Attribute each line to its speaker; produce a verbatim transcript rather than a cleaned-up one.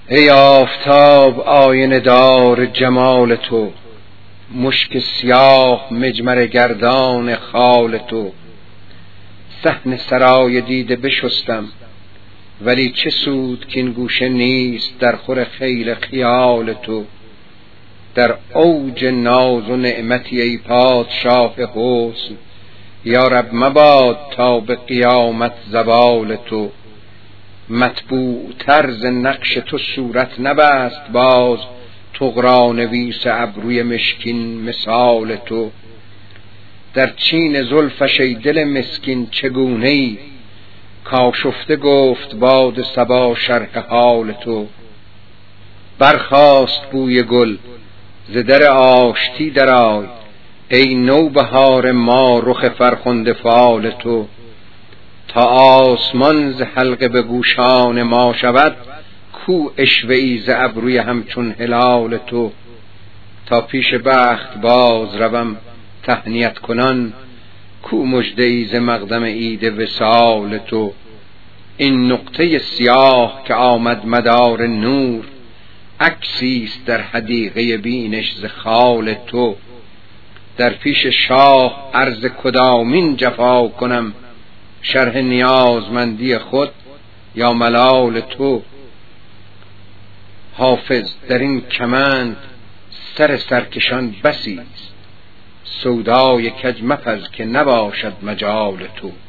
Speaker 1: ای آفتاب آینه دار جمال تو، مشک سیاه مجمر گردان خال تو. صحن سرای دیده بشستم ولی چه سود که این گوشه نیست در خور خیل خیال تو. در اوج ناز و نعمتی ای پادشاه حسن، یا رب مباد تا به قیامت زوال تو. مطبوع طرز نقش تو صورت نبست باز، طغرانویس ابروی مشکین مثال تو. در چین زلفش ای دل مسکین چگونه ای، کاشفته گفت باد صبا شرح حال تو. برخاست بوی گل ز در آشتی درآی، ای نوبهار ما رخ فرخنده فال تو. تا آسمان ز حلقه به گوشان ما شود، کو عشوه ای ز ابروی همچون هلال تو. تا پیش بخت باز روم تهنیت کنان، کو مژده ای ز مقدم عید وصال تو. این نقطه سیاه که آمد مدار نور، عکسی است در حدیقه بینش ز خال تو. در پیش شاه عرض کدامین جفا کنم، شرح نیازمندی خود یا ملال تو. حافظ در این کمند سر سرکشان بسی است، سودای کج مپز که نباشد مجال تو.